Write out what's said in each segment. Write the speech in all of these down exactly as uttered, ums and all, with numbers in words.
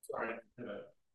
Sorry. Uh,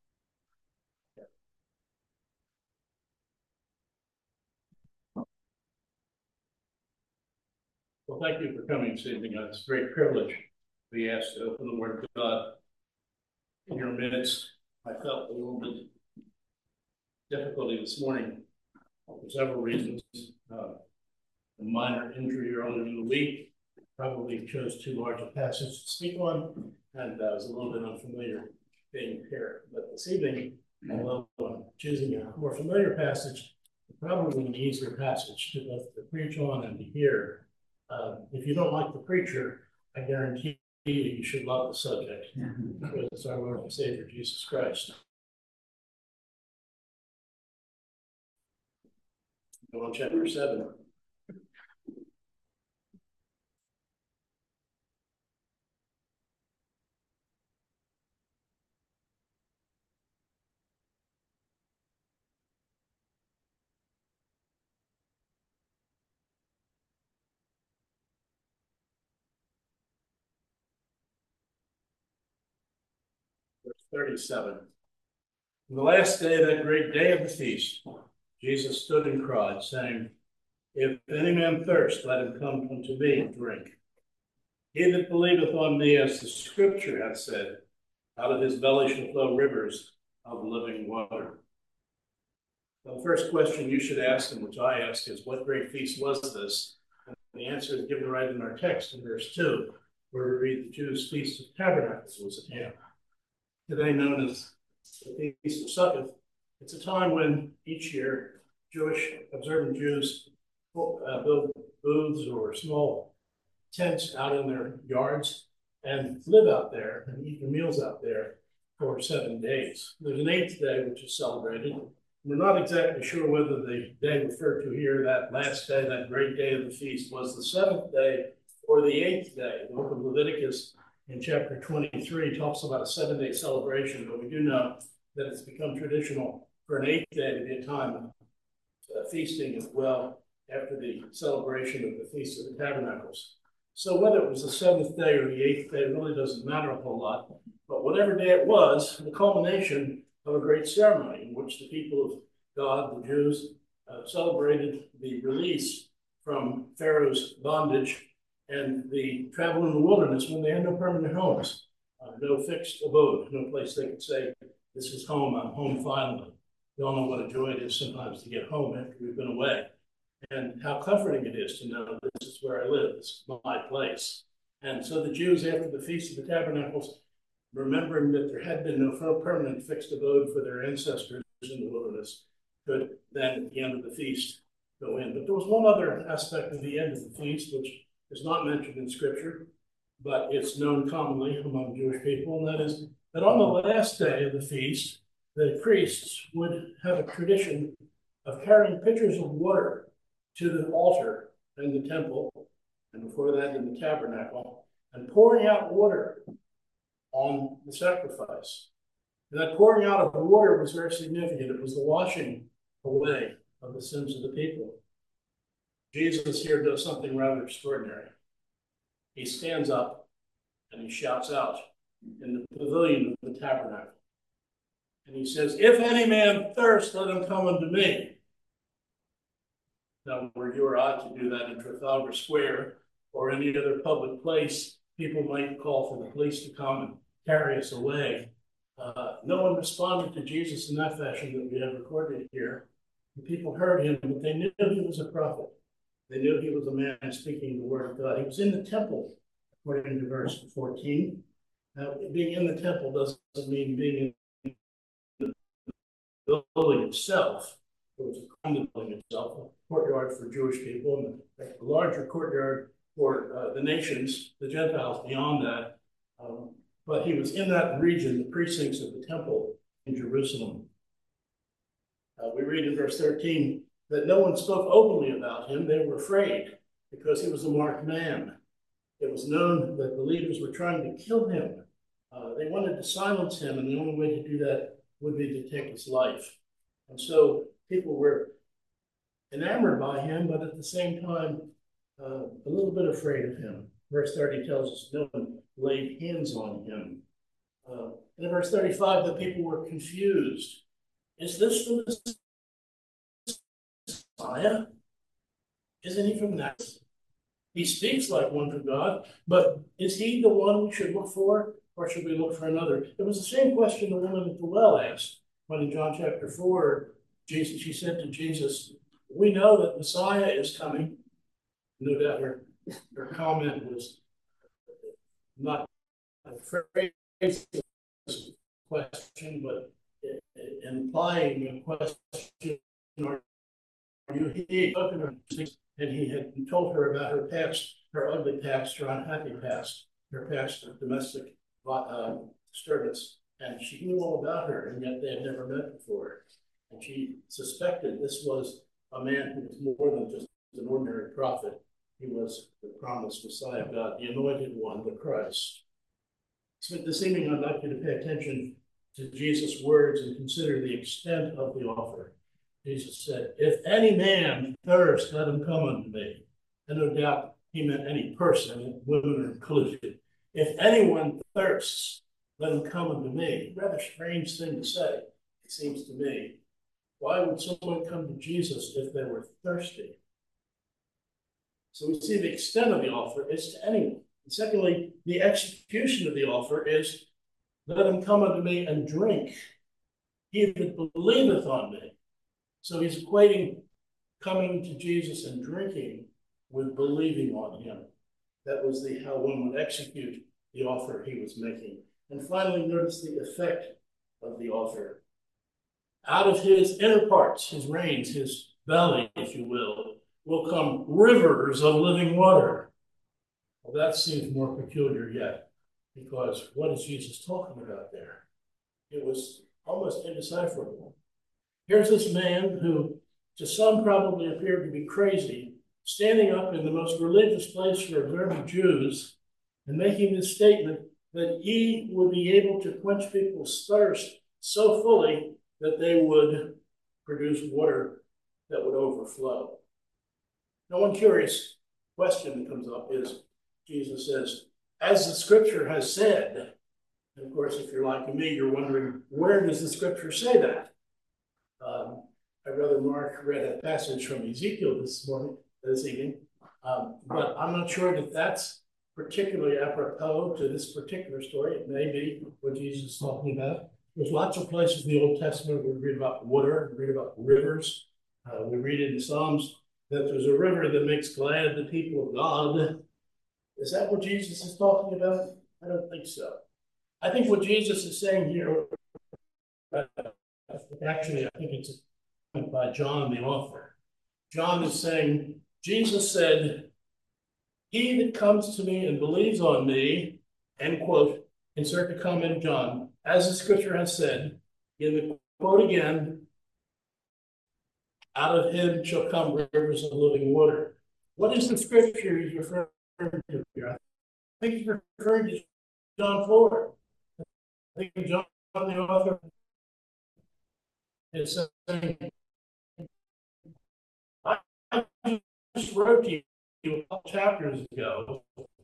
Well, thank you for coming this evening. Uh, It's a great privilege to be asked to open the Word of God in your midst. I felt a little bit difficulty this morning for several reasons. Uh, a minor injury earlier in the week, probably chose too large a passage to speak on, and uh, was a little bit unfamiliar being here. But this evening, although I'm choosing a more familiar passage, probably an easier passage to both to preach on and to hear. Uh, if you don't like the preacher, I guarantee you you should love the subject, because it's our Lord and Savior, Jesus Christ. Go on chapter seven. Verse thirty-seven. On the last day of that great day of the feast, Jesus stood and cried, saying, If any man thirst, let him come unto me and drink. He that believeth on me, as the scripture hath said, out of his belly shall flow rivers of living water. The first question you should ask, and which I ask, is what great feast was this? And the answer is given right in our text in verse two, where we read the Jews' Feast of Tabernacles was at hand. Today known as the Feast of Succoth. It's a time when each year Jewish observant Jews uh, build booths or small tents out in their yards and live out there and eat their meals out there for seven days. There's an eighth day which is celebrated. We're not exactly sure whether the day referred to here, that last day, that great day of the feast, was the seventh day or the eighth day. The book of Leviticus in chapter twenty-three talks about a seven-day celebration, but we do know that it's become traditional for an eighth day to be a time of uh, feasting as well after the celebration of the Feast of the Tabernacles. So whether it was the seventh day or the eighth day really doesn't matter a whole lot, but whatever day it was, the culmination of a great ceremony in which the people of God, the Jews, uh, celebrated the release from Pharaoh's bondage and the travel in the wilderness when they had no permanent homes, uh, no fixed abode, no place they could say, this is home, I'm home finally. We all know what a joy it is sometimes to get home after we've been away, and how comforting it is to know this is where I live, this is my place. And so the Jews, after the Feast of the Tabernacles, remembering that there had been no permanent fixed abode for their ancestors in the wilderness, could then, at the end of the feast, go in. But there was one other aspect of the end of the feast, which is not mentioned in Scripture, but it's known commonly among Jewish people, and that is that on the last day of the feast, the priests would have a tradition of carrying pitchers of water to the altar in the temple, and before that in the tabernacle, and pouring out water on the sacrifice. And that pouring out of water was very significant. It was the washing away of the sins of the people. Jesus here does something rather extraordinary. He stands up and he shouts out in the pavilion of the tabernacle. And he says, if any man thirst, let him come unto me. Now, were you or I to do that in Trafalgar Square or any other public place, people might call for the police to come and carry us away. Uh, no one responded to Jesus in that fashion that we have recorded here. The people heard him, but they knew he was a prophet. They knew he was a man speaking the word of God. He was in the temple, according to verse fourteen. Now, being in the temple doesn't mean being in the building itself. It was around the building itself, a courtyard for Jewish people, and a larger courtyard for uh, the nations, the Gentiles beyond that. Um, but he was in that region, the precincts of the temple in Jerusalem. Uh, we read in verse thirteen that no one spoke openly about him. They were afraid because he was a marked man. It was known that believers were trying to kill him. Uh, they wanted to silence him, and the only way to do that would be to take his life. And so people were enamored by him, but at the same time, uh, a little bit afraid of him. Verse thirty tells us no one laid hands on him. Uh, in verse thirty-five, the people were confused. Is this the Messiah? Isn't he from that? He speaks like one from God, but is he the one we should look for, or should we look for another? It was the same question the woman at the well asked when in John chapter four, Jesus, she said to Jesus, we know that Messiah is coming. No doubt her, her comment was not a phrase question, but implying a question, are you he? And he had told her about her past, her ugly past, her unhappy past, her past of domestic uh, disturbance. And she knew all about her, and yet they had never met before. And she suspected this was a man who was more than just an ordinary prophet. He was the promised Messiah of God, the anointed one, the Christ. So this evening, I'd like you to pay attention to Jesus' words and consider the extent of the offer. Jesus said, if any man thirst, let him come unto me. And no doubt he meant any person, women are included. If anyone thirsts, let him come unto me. Rather strange thing to say, it seems to me. Why would someone come to Jesus if they were thirsty? So we see the extent of the offer is to anyone. And secondly, the execution of the offer is, let him come unto me and drink. He that believeth on me. So he's equating coming to Jesus and drinking with believing on him. That was the how one would execute the offer he was making. And finally, notice the effect of the offer. Out of his inner parts, his reins, his belly, if you will, will come rivers of living water. Well, that seems more peculiar yet, because what is Jesus talking about there? It was almost indecipherable. Here's this man who, to some probably appeared to be crazy, standing up in the most religious place for observant Jews and making this statement that he would be able to quench people's thirst so fully that they would produce water that would overflow. Now, one curious question that comes up is, Jesus says, as the scripture has said, and of course, if you're like me, you're wondering, where does the scripture say that? Um, my brother Mark read a passage from Ezekiel this morning, this evening, um, but I'm not sure that that's particularly apropos to this particular story. It may be what Jesus is talking about. There's lots of places in the Old Testament where we read about water, we read about rivers. Uh, we read in the Psalms that there's a river that makes glad the people of God. Is that what Jesus is talking about? I don't think so. I think what Jesus is saying here, uh, actually, I think it's by John, the author. John is saying, Jesus said, he that comes to me and believes on me, end quote, insert the comment of John, as the scripture has said, in the quote again, out of him shall come rivers of living water. What is the scripture he's referring to here? I think he's referring to John four. I think John, the author, is saying, I just wrote to you a couple chapters ago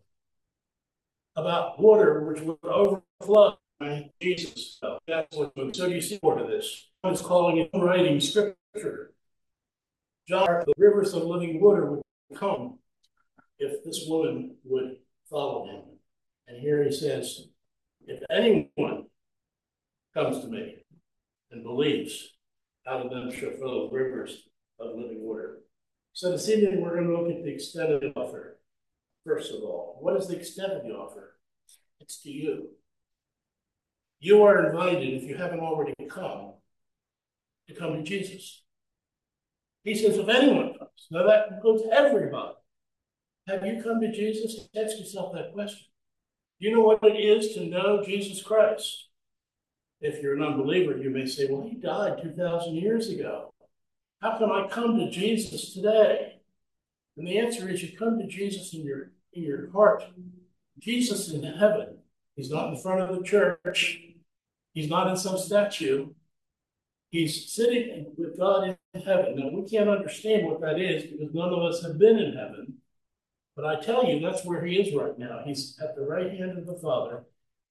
about water which would overflow by Jesus. So that's what, so you see more of this. John is calling it writing scripture. John, the rivers of living water would come if this woman would follow him. And here he says, if anyone comes to me and believes, out of them shall flow rivers of living water. So this evening, we're going to look at the extent of the offer. First of all, what is the extent of the offer? It's to you. You are invited, if you haven't already come, to come to Jesus. He says, if anyone comes, now that includes everybody. Have you come to Jesus? Ask yourself that question. Do you know what it is to know Jesus Christ? If you're an unbeliever, you may say, well, he died two thousand years ago. How can I come to Jesus today? And the answer is you come to Jesus in your, in your heart. Jesus is in heaven. He's not in front of the church. He's not in some statue. He's sitting with God in heaven. Now, we can't understand what that is because none of us have been in heaven. But I tell you, that's where he is right now. He's at the right hand of the Father.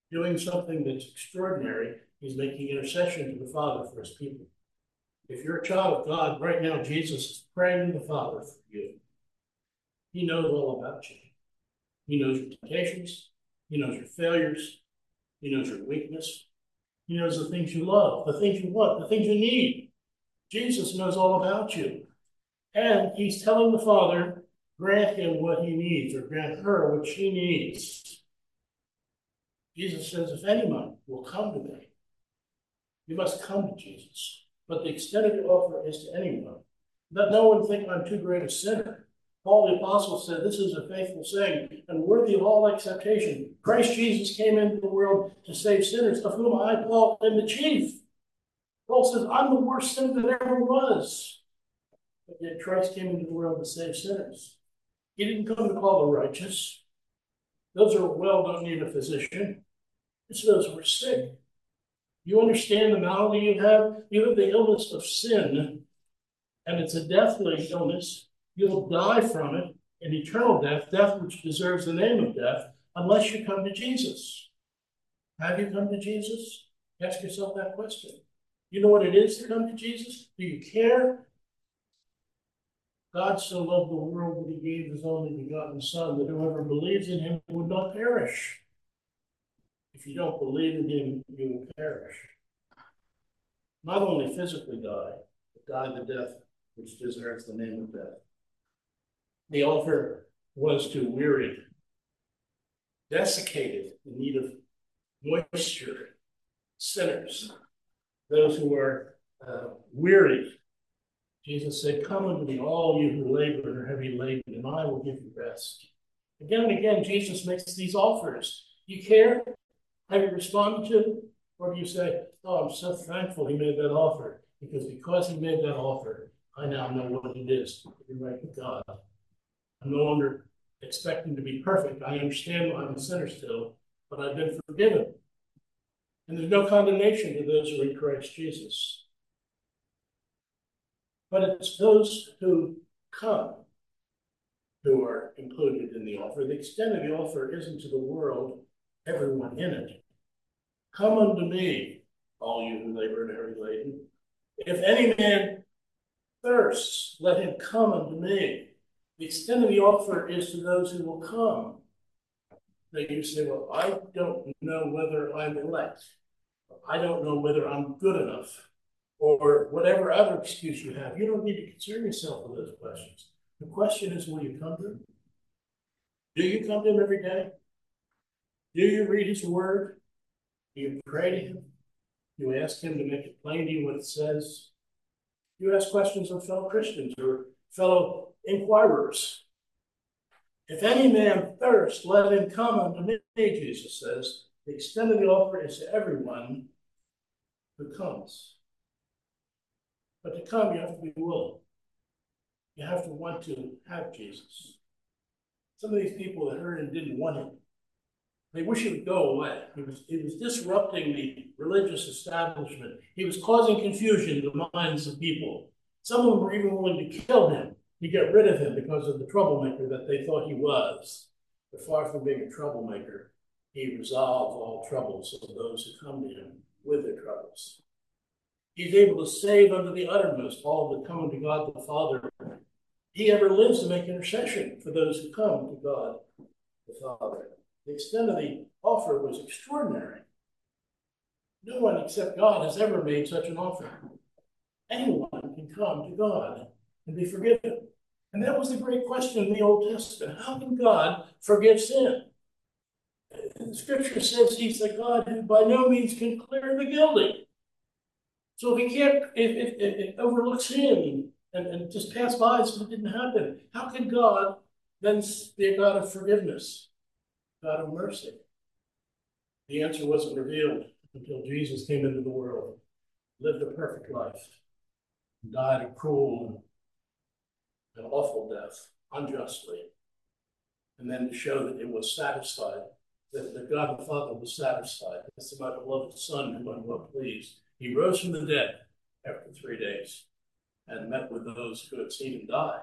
doing something that's extraordinary. He's making intercession to the Father for his people. If you're a child of God, right now, Jesus is praying to the Father for you. He knows all about you. He knows your temptations. He knows your failures. He knows your weakness. He knows the things you love, the things you want, the things you need. Jesus knows all about you. And he's telling the Father, grant him what he needs, or grant her what she needs. Jesus says, if anyone will come to me, you must come to Jesus. But the extent of the offer is to anyone. Let no one think I'm too great a sinner. Paul the Apostle said, this is a faithful saying and worthy of all acceptation. Christ Jesus came into the world to save sinners, of whom I, Paul, am the chief. Paul says, I'm the worst sinner that ever was. But yet Christ came into the world to save sinners. He didn't come to call the righteous. Those who are well don't need a physician. It's those who are sick. You understand the malady you have? You have the illness of sin, and it's a deathly illness. You'll die from it, an eternal death, death which deserves the name of death, unless you come to Jesus. Have you come to Jesus? Ask yourself that question. You know what it is to come to Jesus? Do you care? God so loved the world that he gave his only begotten Son, that whoever believes in him would not perish. If you don't believe in him, you will perish. Not only physically die, but die the death which deserves the name of death. The offer was to wearied, desiccated, in need of moisture, sinners, those who are uh, weary. Jesus said, come unto me, all you who labor and are heavy laden, and I will give you rest. Again and again, Jesus makes these offers. Do you care? Have you responded to them? Or do you say, oh, I'm so thankful he made that offer, because because he made that offer, I now know what it is to be right with God. I'm no longer expecting to be perfect. I understand I'm a sinner still, but I've been forgiven. And there's no condemnation to those who are in Christ Jesus. But it's those who come who are included in the offer. The extent of the offer isn't to the world, everyone in it. Come unto me, all you who labor and are heavy laden. If any man thirsts, let him come unto me. The extent of the offer is to those who will come. Now you say, well, I don't know whether I'm elect. I don't know whether I'm good enough, or whatever other excuse you have. You don't need to concern yourself with those questions. The question is, will you come to him? Do you come to him every day? Do you read his word? Do you pray to him? Do you ask him to make it plain to you what it says? Do you ask questions of fellow Christians or fellow inquirers? If any man thirst, let him come unto me, Jesus says. The extent of the offer is to everyone who comes. But to come, you have to be willing. You have to want to have Jesus. Some of these people that heard him didn't want him. They wish he would go away. He was, he was disrupting the religious establishment. He was causing confusion in the minds of people. Some of them were even willing to kill him, to get rid of him because of the troublemaker that they thought he was. But far from being a troublemaker, he resolves all troubles of those who come to him with their troubles. He's able to save unto the uttermost all that come unto God the Father. He ever lives to make intercession for those who come to God the Father. The extent of the offer was extraordinary. No one except God has ever made such an offer. Anyone can come to God and be forgiven. And that was the great question in the Old Testament. How can God forgive sin? The scripture says he's the God who by no means can clear the guilty. So if he can't, if, if, if it overlooks sin and, and just pass by as if it didn't happen, how can God then be a God of forgiveness, God of mercy? The answer wasn't revealed until Jesus came into the world, lived a perfect life, and died a cruel and awful death, unjustly. And then to show that it was satisfied, that, that God the Father was satisfied. That's my beloved Son whom I'm well pleased. He rose from the dead after three days and met with those who had seen him die.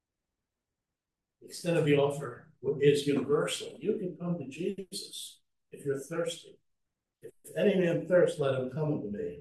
The extent of the offer is universal. You can come to Jesus if you're thirsty. If any man thirst, let him come unto me.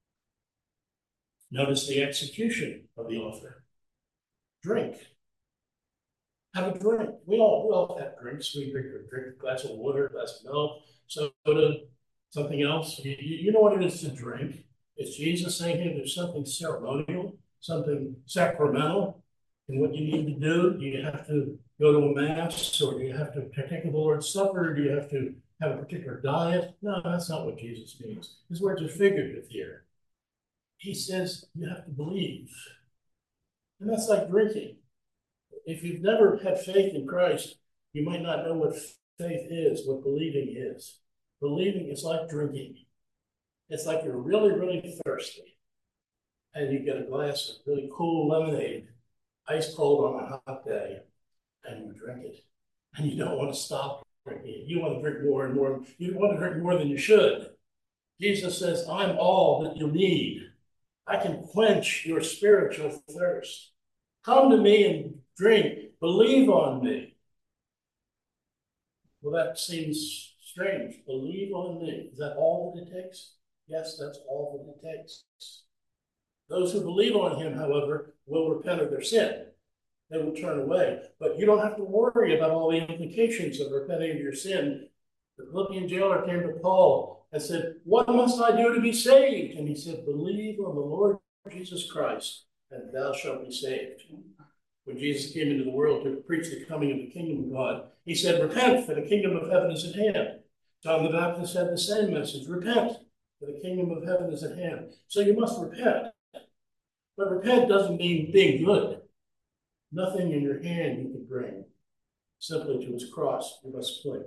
Notice the execution of the author. Drink. Have a drink. We all, we all have drinks. We drink, drink a glass of water, a glass of milk, soda, something else. You, you know what it is to drink. Is Jesus saying here there's something ceremonial, something sacramental in what you need to do? Do you have to go to a mass, or do you have to partake of the Lord's Supper? Do you have to have a particular diet? No, that's not what Jesus means. His words are figurative here. He says you have to believe. And that's like drinking. If you've never had faith in Christ, you might not know what faith is, what believing is. Believing is like drinking. It's like you're really, really thirsty, and you get a glass of really cool lemonade, ice cold on a hot day, and you drink it. And you don't want to stop drinking it. You want to drink more and more. You want to drink more than you should. Jesus says, I'm all that you need. I can quench your spiritual thirst. Come to me and drink. Believe on me. Well, that seems strange. Believe on me. Is that all that it takes? Yes, that's all that it takes. Those who believe on him, however, will repent of their sin. They will turn away. But you don't have to worry about all the implications of repenting of your sin. The Philippian jailer came to Paul and said, what must I do to be saved? And he said, believe on the Lord Jesus Christ, and thou shalt be saved. When Jesus came into the world to preach the coming of the kingdom of God, he said, repent, for the kingdom of heaven is at hand. John the Baptist had the same message, repent, for the kingdom of heaven is at hand. So you must repent. But repent doesn't mean being good. Nothing in your hand you can bring. Simply to his cross you must cling.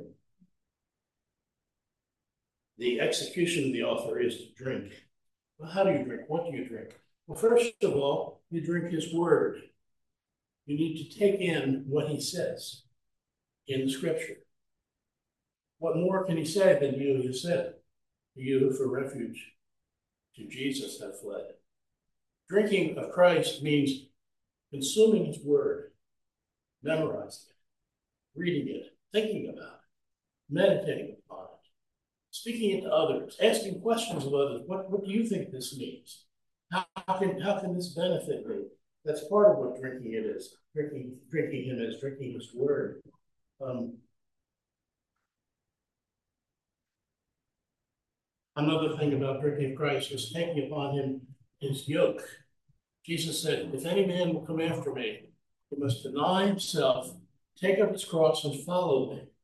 The execution of the author is to drink. Well, how do you drink? What do you drink? Well, first of all, you drink his word. You need to take in what he says in the scripture. What more can he say than you who said, you who for refuge to Jesus have fled? Drinking of Christ means consuming his word, memorizing it, reading it, thinking about it, meditating upon it, speaking it to others, asking questions of others. What, what do you think this means? How, how, can, how can this benefit me? That's part of what drinking it is. Drinking, drinking him is drinking his word. Um, another thing about drinking of Christ is taking upon him his yoke. Jesus said, if any man will come after me, he must deny himself, take up his cross, and follow me.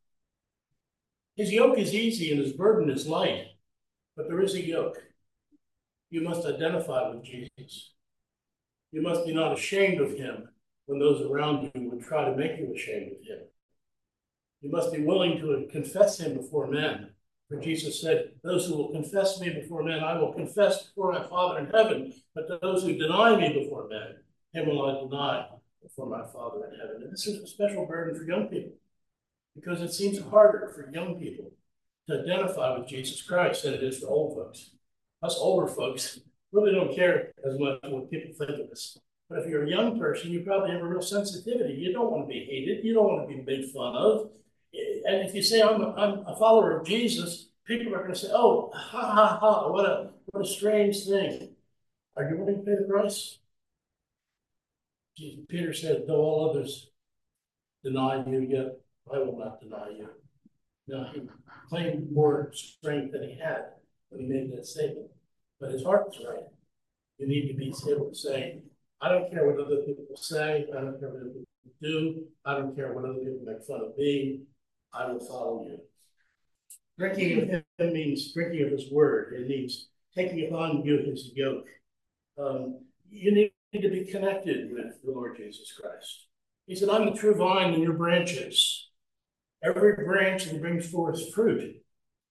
His yoke is easy and his burden is light, but there is a yoke. You must identify with Jesus. You must be not ashamed of him when those around you would try to make you ashamed of him. You must be willing to confess him before men. For Jesus said, those who will confess me before men, I will confess before my Father in heaven. But those who deny me before men, him will I deny before my Father in heaven. And this is a special burden for young people, because it seems harder for young people to identify with Jesus Christ than it is for old folks. Us older folks really don't care as much what people think of us. But if you're a young person, you probably have a real sensitivity. You don't want to be hated. You don't want to be made fun of. And if you say, I'm a, I'm a follower of Jesus, people are going to say, oh, ha, ha, ha, what a, what a strange thing. Are you willing to pay the price? Jesus, Peter said, though all others deny you, yet I will not deny you. Now, he claimed more strength than he had when he made that statement. But his heart was right. You need to be able to say, I don't care what other people say. I don't care what other people do. I don't care what other people make fun of me. I will follow you. Drinking of him means drinking of his word. It means taking upon you his yoke. Um, you need to be connected with the Lord Jesus Christ. He said, I'm the true vine and your branches. Every branch that brings forth fruit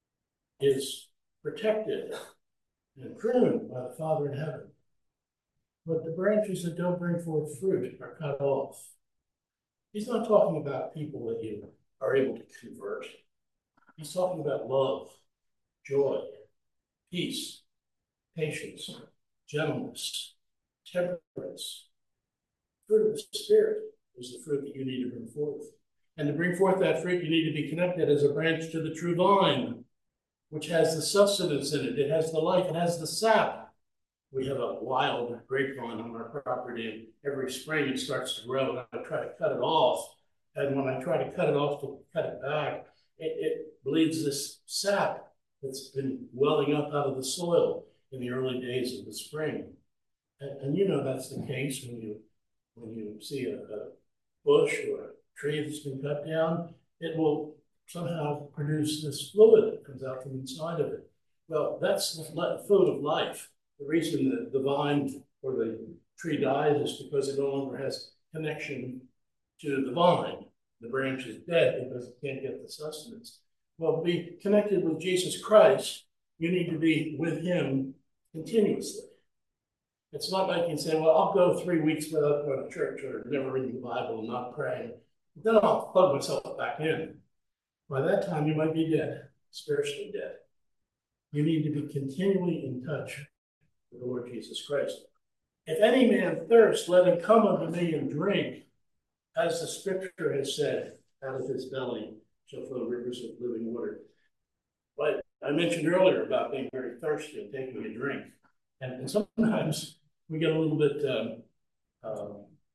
is protected and pruned by the Father in heaven. But the branches that don't bring forth fruit are cut off. He's not talking about people that you are able to convert. He's talking about love, joy, peace, patience, gentleness, temperance. Fruit of the Spirit is the fruit that you need to bring forth. And to bring forth that fruit, you need to be connected as a branch to the true vine, which has the sustenance in it. It has the life, it has the sap. We have a wild grapevine on our property, and every spring it starts to grow, and I try to cut it off. And when I try to cut it off to cut it back, it, it bleeds this sap that's been welling up out of the soil in the early days of the spring. And, and you know that's the case when you when you see a, a bush or a tree that's been cut down, it will somehow produce this fluid that comes out from inside of it. Well, that's the fluid of life. The reason that the vine or the tree dies is because it no longer has connection to the vine. The branch is dead because it can't get the sustenance. Well, to be connected with Jesus Christ, you need to be with him continuously. It's not like you can say, well, I'll go three weeks without going to church or never reading the Bible and not praying. Then I'll plug myself back in. By that time, you might be dead, spiritually dead. You need to be continually in touch with the Lord Jesus Christ. If any man thirst, let him come unto me and drink. As the scripture has said, out of his belly shall flow rivers of living water. But I mentioned earlier about being very thirsty and taking a drink. And, and sometimes we get a little bit, um, um,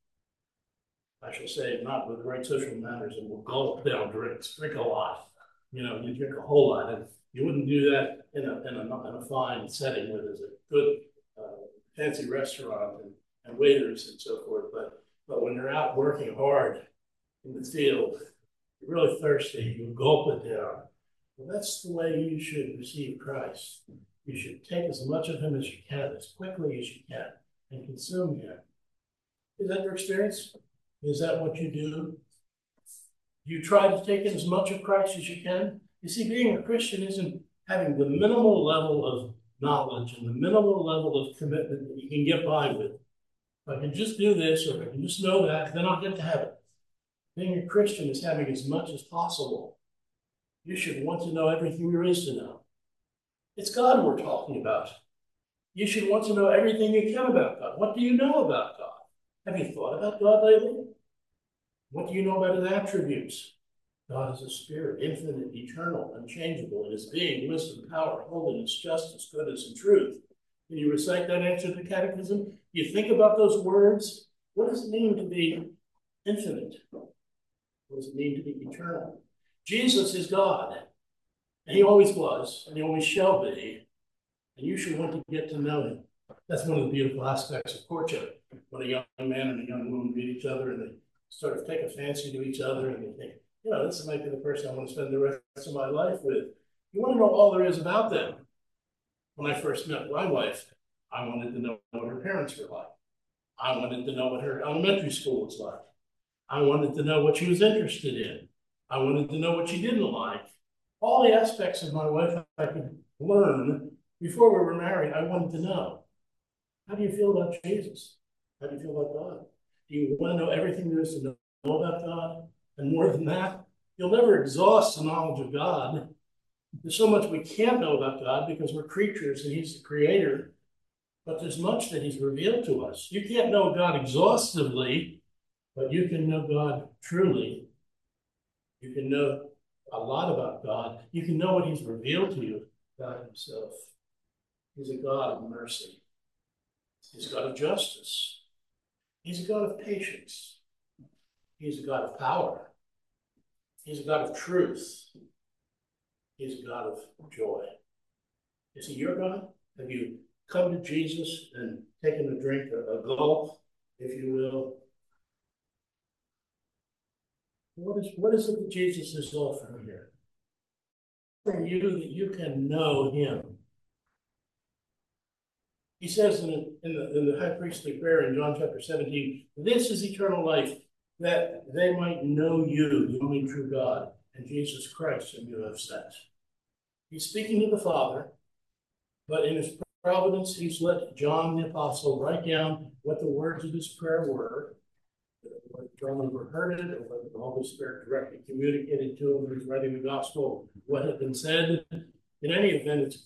I shall say, not with the right social manners, and we'll gulp down drinks, drink a lot. You know, you drink a whole lot. And you wouldn't do that in a, in a, in a fine setting where there's a good, uh, fancy restaurant and, and waiters and so forth. But But when you're out working hard in the field, you're really thirsty, you gulp it down. Well, that's the way you should receive Christ. You should take as much of him as you can, as quickly as you can, and consume him. Is that your experience? Is that what you do? You try to take in as much of Christ as you can? You see, being a Christian isn't having the minimal level of knowledge and the minimal level of commitment that you can get by with. If I can just do this, or if I can just know that, then I'll get to heaven. Being a Christian is having as much as possible. You should want to know everything there is to know. It's God we're talking about. You should want to know everything you can about God. What do you know about God? Have you thought about God lately? What do you know about his attributes? God is a spirit, infinite, eternal, unchangeable in his being, wisdom, power, holiness, justice, goodness, and truth. Can you recite that answer to the catechism? You think about those words. What does it mean to be infinite? What does it mean to be eternal? Jesus is God, and he always was, and he always shall be, and you should want to get to know him. That's one of the beautiful aspects of courtship. When a young man and a young woman meet each other and they sort of take a fancy to each other and they think, you know, this might be the person I want to spend the rest of my life with. You want to know all there is about them. When I first met my wife, I wanted to know what her parents were like. I wanted to know what her elementary school was like. I wanted to know what she was interested in. I wanted to know what she didn't like. All the aspects of my life I could learn before we were married, I wanted to know. How do you feel about Jesus? How do you feel about God? Do you want to know everything there is to know about God? And more than that, you'll never exhaust the knowledge of God. There's so much we can't know about God because we're creatures and he's the creator. But there's much that he's revealed to us. You can't know God exhaustively, but you can know God truly. You can know a lot about God. You can know what he's revealed to you about himself. He's a God of mercy. He's a God of justice. He's a God of patience. He's a God of power. He's a God of truth. He's a God of joy. Is he your God? Have you come to Jesus and taken a drink, a, a gulp, if you will? What is, what is it that Jesus is offering here? For you that you can know him. He says in the, in the, in the high priestly prayer in John chapter seventeen, this is eternal life, that they might know you, the only true God, and Jesus Christ whom you have sent. He's speaking to the Father, but in his providence, he's let John the Apostle write down what the words of his prayer were, whether John overheard it, or whether the Holy Spirit directly communicated to him when he's writing the gospel, what had been said. In any event, it's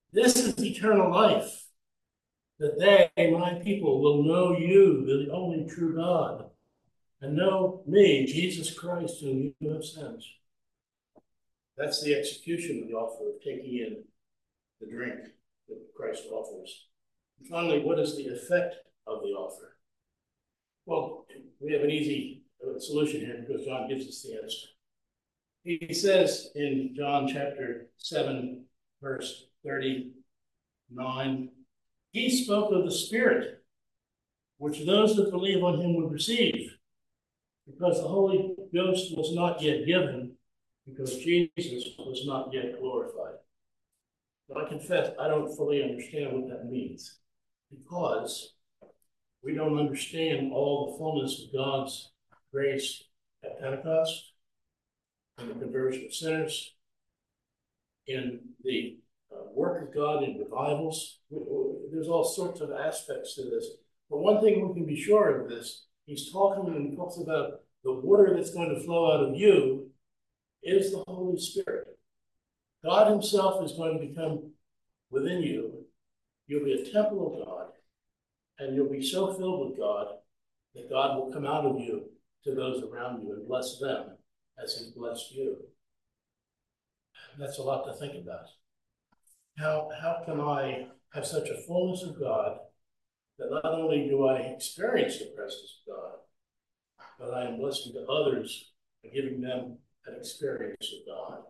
This is eternal life, that they, my people, will know you, the only true God, and know me, Jesus Christ, whom you have sent. That's the execution of the offer of taking in the drink that Christ offers. And finally, what is the effect of the offer? Well, we have an easy solution here because John gives us the answer. He says in John chapter seven, verse thirty-nine, he spoke of the Spirit, which those that believe on him would receive, because the Holy Ghost was not yet given, because Jesus was not yet glorified. But I confess, I don't fully understand what that means, because we don't understand all the fullness of God's grace at Pentecost, in the conversion of sinners, in the uh, work of God in revivals. There's all sorts of aspects to this. But one thing we can be sure of this, he's talking and he talks about the water that's going to flow out of you is the Holy Spirit. God himself is going to become within you. You'll be a temple of God, and you'll be so filled with God that God will come out of you to those around you and bless them as he blessed you. That's a lot to think about. How, how can I have such a fullness of God that not only do I experience the presence of God, but I am blessing to others by giving them an experience of God?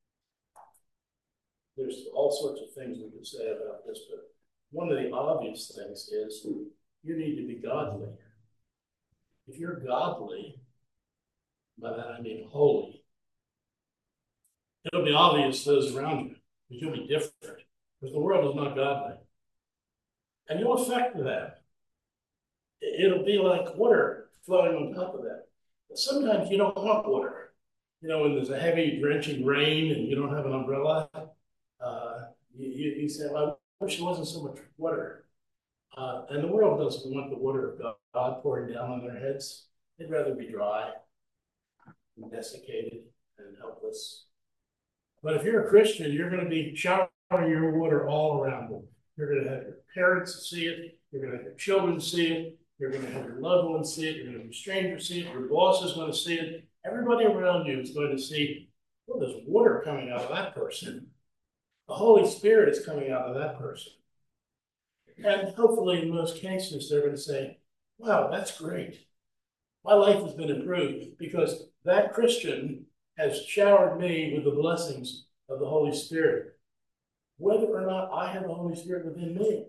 There's all sorts of things we could say about this, but one of the obvious things is you need to be godly. If you're godly, by that I mean holy, it'll be obvious to those around you, because you'll be different, because the world is not godly. And you'll affect them. It'll be like water flowing on top of that. But sometimes you don't want water. You know, when there's a heavy drenching rain and you don't have an umbrella, uh, you, you, you say, well, I wish there wasn't so much water. Uh, and the world doesn't want the water of God pouring down on their heads. They'd rather be dry and desiccated and helpless. But if you're a Christian, you're going to be showering your water all around them. You're going to have your parents see it. You're going to have your children see it. You're going to have your loved ones see it. You're going to have strangers see it. Your boss is going to see it. Everybody around you is going to see, well, there's water coming out of that person. The Holy Spirit is coming out of that person. And hopefully, in most cases, they're going to say, wow, that's great. My life has been improved because that Christian has showered me with the blessings of the Holy Spirit, whether or not I have the Holy Spirit within me.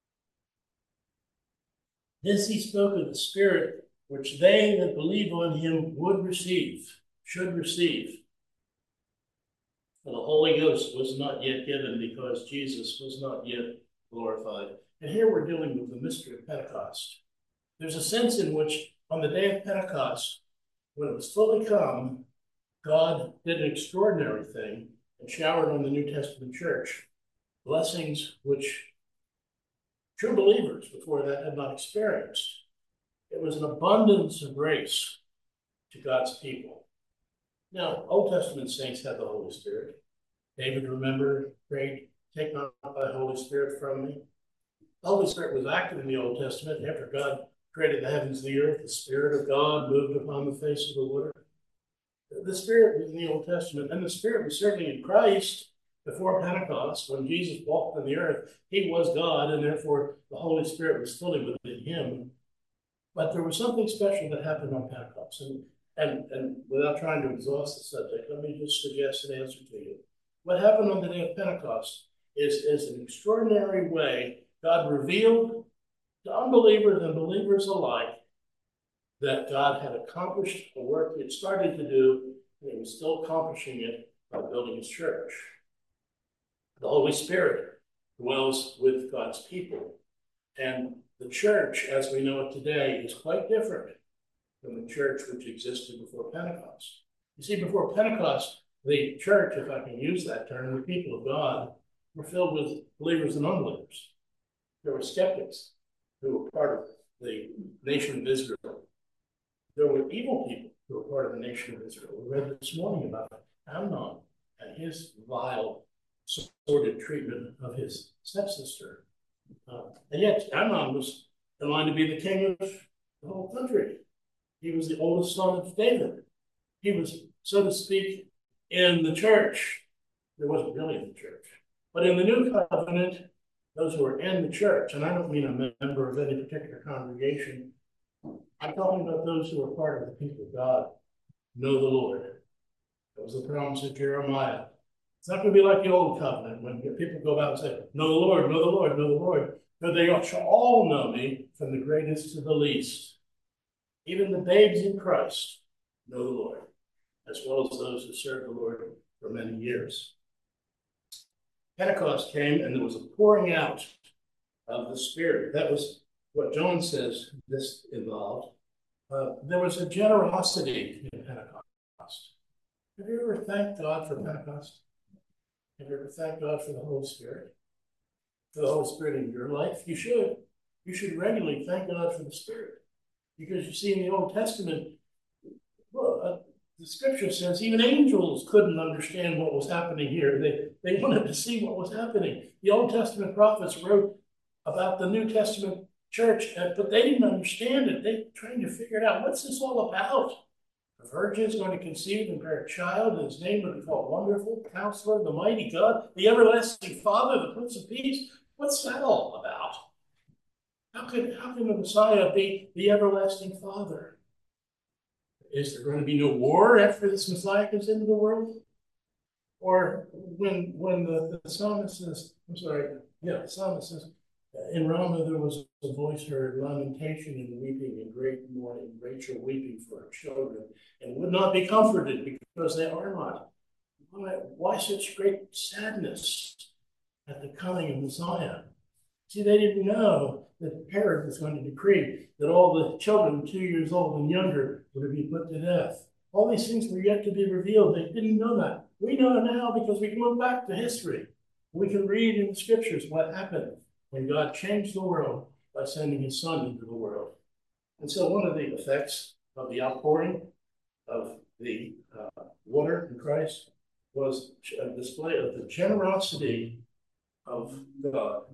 This he spoke of the Spirit, which they that believe on him would receive, should receive. For the Holy Ghost was not yet given because Jesus was not yet glorified. And here we're dealing with the mystery of Pentecost. There's a sense in which on the day of Pentecost, when it was fully come, God did an extraordinary thing and showered on the New Testament church blessings which true believers before that had not experienced. It was an abundance of grace to God's people. Now, Old Testament saints had the Holy Spirit. David, remember, prayed, take not thy Holy Spirit from me. The Holy Spirit was active in the Old Testament. After God created the heavens and the earth, the Spirit of God moved upon the face of the water. The Spirit was in the Old Testament, and the Spirit was certainly in Christ before Pentecost. When Jesus walked on the earth, he was God, and therefore the Holy Spirit was fully within him. But there was something special that happened on Pentecost. And, and, and without trying to exhaust the subject, let me just suggest an answer to you. What happened on the day of Pentecost is, is an extraordinary way God revealed to unbelievers and believers alike that God had accomplished a work he had started to do, and he was still accomplishing it by building his church. The Holy Spirit dwells with God's people. And the church, as we know it today, is quite different from the church which existed before Pentecost. You see, before Pentecost, the church, if I can use that term, the people of God, were filled with believers and unbelievers. There were skeptics who were part of the nation of Israel. There were evil people who were part of the nation of Israel. We read this morning about Amnon and his vile sordid treatment of his stepsister. Uh, and yet Amnon was in line to be the king of the whole country. He was the oldest son of David. He was, so to speak, in the church. There wasn't really in the church. But in the new covenant, those who are in the church, and I don't mean a member of any particular congregation, I'm talking about those who are part of the people of God, know the Lord. That was the promise of Jeremiah. It's not going to be like the old covenant when people go about and say, know the Lord, know the Lord, know the Lord. No, they shall all know me, from the greatest to the least. Even the babes in Christ know the Lord, as well as those who serve the Lord for many years. Pentecost came, and there was a pouring out of the Spirit. That was what John says this involved. Uh, there was a generosity in Pentecost. Have you ever thanked God for Pentecost? Have you ever thanked God for the Holy Spirit? For the Holy Spirit in your life? You should. You should regularly thank God for the Spirit. Because you see in the Old Testament, well, uh, the scripture says even angels couldn't understand what was happening here. They, they wanted to see what was happening. The Old Testament prophets wrote about the New Testament church, but they didn't understand it. They were trying to figure it out. What's this all about? A virgin is going to conceive and bear a child, and his name will be called Wonderful, Counselor, the Mighty God, the Everlasting Father, the Prince of Peace. What's that all about? How can, how can the Messiah be the Everlasting Father? Is there going to be no war after this Messiah comes into the world? Or when when the, the psalmist says, I'm sorry, yeah, the psalmist says, in Ramah there was a voice heard, lamentation and weeping and great mourning, Rachel weeping for her children, and would not be comforted because they are not. Why, why such great sadness at the coming of Messiah? See, they didn't know that Herod was going to decree that all the children two years old and younger were to be put to death. All these things were yet to be revealed. They didn't know that. We know now because we can look back to history. We can read in the scriptures what happened when God changed the world by sending his son into the world. And so one of the effects of the outpouring of the uh, water in Christ was a display of the generosity of God.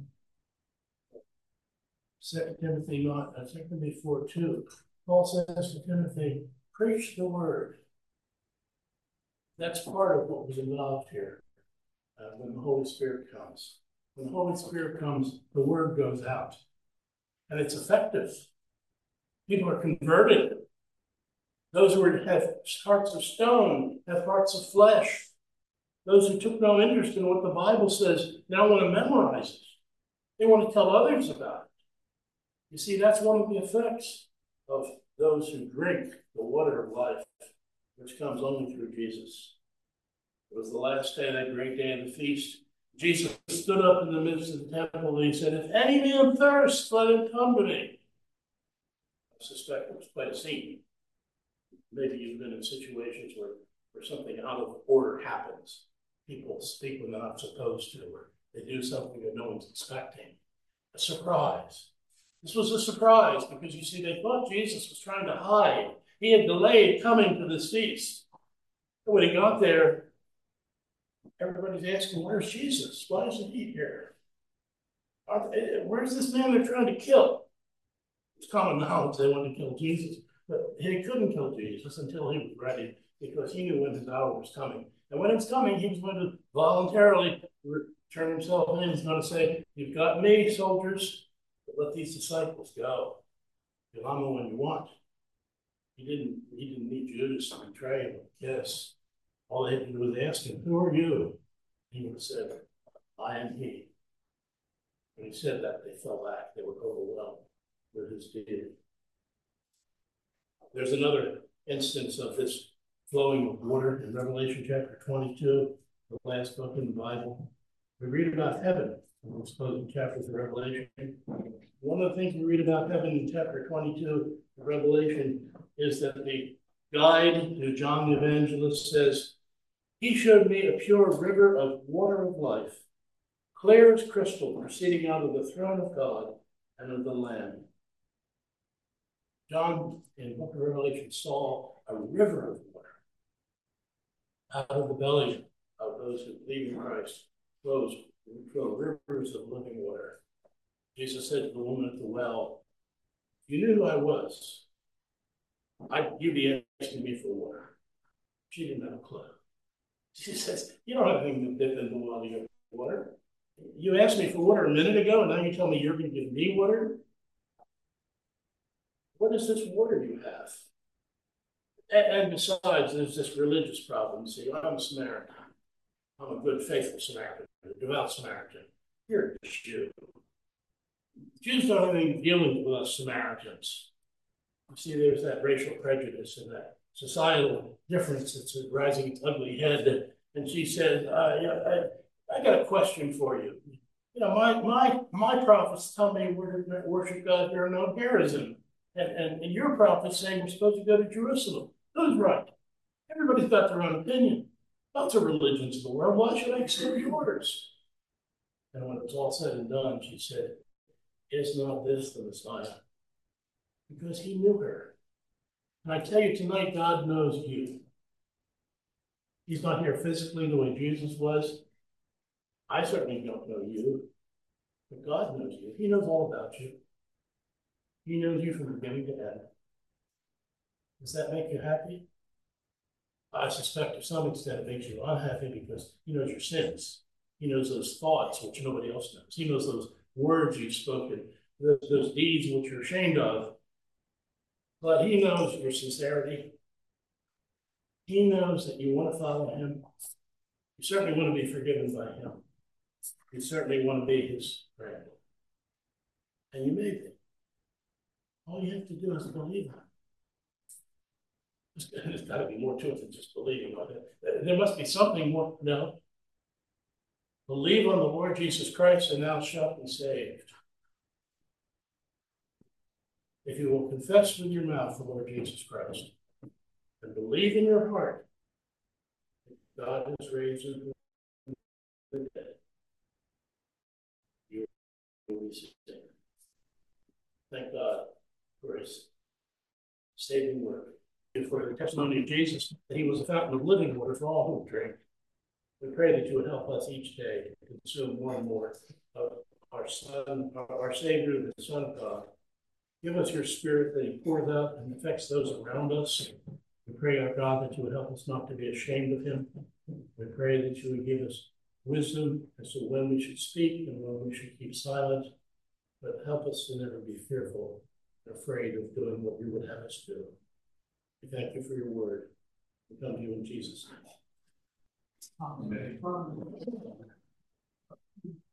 Second Timothy not uh, Second Timothy four two. Paul says to Timothy, preach the word. That's part of what was involved here uh, when the Holy Spirit comes. When the Holy Spirit comes, the word goes out. And it's effective. People are converted. Those who have hearts of stone have hearts of flesh. Those who took no interest in what the Bible says now want to memorize it. They want to tell others about it. You see, that's one of the effects of those who drink the water of life, which comes only through Jesus. It was the last day, that great day of the feast. Jesus stood up in the midst of the temple and he said, if any man thirst, let him come to me. I suspect it was quite a scene. Maybe you've been in situations where, where something out of order happens. People speak when they're not supposed to, or they do something that no one's expecting. A surprise. This was a surprise because, you see, they thought Jesus was trying to hide. He had delayed coming to this feast. And when he got there, everybody's asking, where's Jesus? Why isn't he here? Where's this man they're trying to kill? It's common knowledge they wanted to kill Jesus, but he couldn't kill Jesus until he was ready because he knew when his hour was coming. And when it's coming, he was going to voluntarily turn himself in. He's going to say, you've got me, soldiers. Let these disciples go, because I'm the one you want. He didn't, he didn't need Judas to betray him. Yes. All they had to do was ask him, who are you? He would have said, I am he. When he said that, they fell back. They were overwhelmed with his deity. There's another instance of this flowing of water in Revelation chapter twenty-two, the last book in the Bible. We read about heaven in those closing chapters of Revelation. One of the things we read about heaven in chapter twenty-two of Revelation is that the guide to John the Evangelist says, he showed me a pure river of water of life, clear as crystal, proceeding out of the throne of God and of the Lamb. John, in the book of Revelation, saw a river of water out of the belly of those who believe in Christ, flows, flow rivers of living water. Jesus said to the woman at the well, if you knew who I was, I, you'd be asking me for water. She didn't have a clue. She says, you don't have anything to dip in the well to get water. You asked me for water a minute ago, and now you tell me you're going to give me water? What is this water you have? And, and besides, there's this religious problem. See, I'm a Samaritan. I'm a good, faithful Samaritan, a devout Samaritan. You're a Jew. Jews don't have any dealings with us Samaritans. You see, there's that racial prejudice and that societal difference that's rising its ugly head. And she said, uh, yeah, I, I got a question for you. You know, my my my prophets tell me we're to worship God here in Mount Gerizim. And, and, and your prophet's saying we're supposed to go to Jerusalem. Who's right? Everybody's got their own opinion. Lots of religions in the world. Why should I accept yours? And when it was all said and done, she said, is not this the Messiah? Because he knew her. And I tell you tonight, God knows you. He's not here physically the way Jesus was. I certainly don't know you, but God knows you. He knows all about you. He knows you from beginning to end. Does that make you happy? I suspect to some extent it makes you unhappy because he knows your sins. He knows those thoughts which nobody else knows. He knows those words you've spoken, those, those deeds which you're ashamed of. But he knows your sincerity. He knows that you want to follow him. You certainly want to be forgiven by him. You certainly want to be his friend. And you may be. All you have to do is believe him. There's got to be more to it than just believing. There must be something more. No. Believe on the Lord Jesus Christ and thou shalt be saved. If you will confess with your mouth the Lord Jesus Christ and believe in your heart that God has raised him from the dead, you will be saved. Thank God for his saving work. And for the testimony of Jesus, that he was a fountain of living water for all who drink. We pray that you would help us each day to consume more and more of our Son, our Savior, the Son of God. Give us your Spirit that he pours out and affects those around us. We pray, our God, that you would help us not to be ashamed of him. We pray that you would give us wisdom as to when we should speak and when we should keep silent, but help us to never be fearful and afraid of doing what you would have us do. We thank you for your word. We come to you in Jesus' name. Amen. Amen.